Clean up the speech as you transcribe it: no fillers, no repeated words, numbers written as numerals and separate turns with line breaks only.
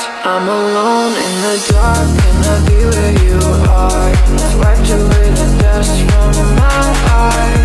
I'm alone in the dark, can I be where you are? Wiped away the dust from my eyes.